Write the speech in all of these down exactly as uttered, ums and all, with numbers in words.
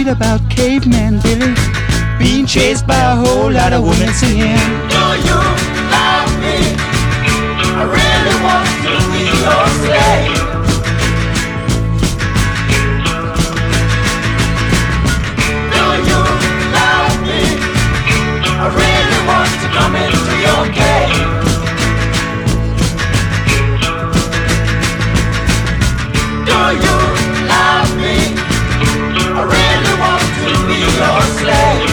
about Caveman Billy being chased by a whole lot of women singing, do you love me? I really want to be your slave. Do you love me? I really want to come into your cave. Do you love me? I really want to be your slave.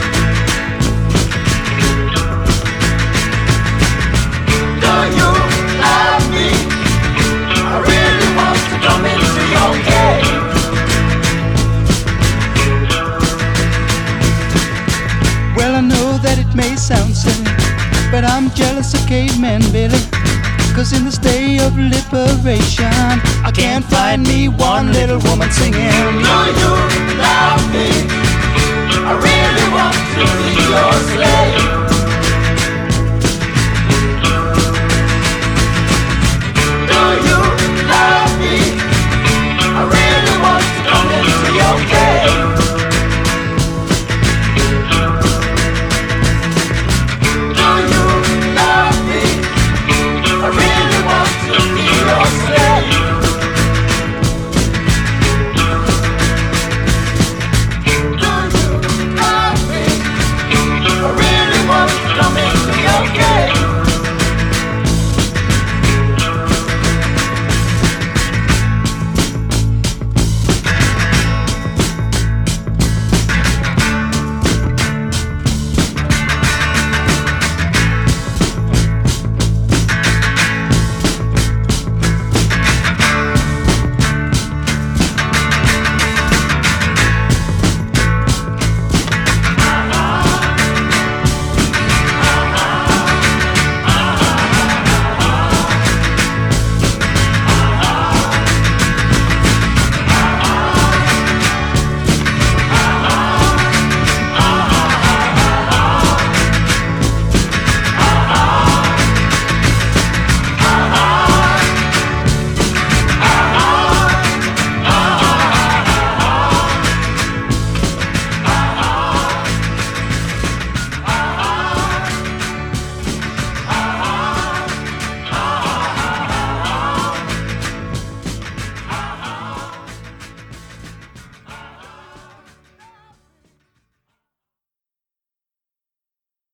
Do you love me? I really want to come into your cave. well, I know that it may sound silly, but I'm jealous of Caveman Billy, 'cause in this day of liberation I can't find me one little woman singing, Do you love me?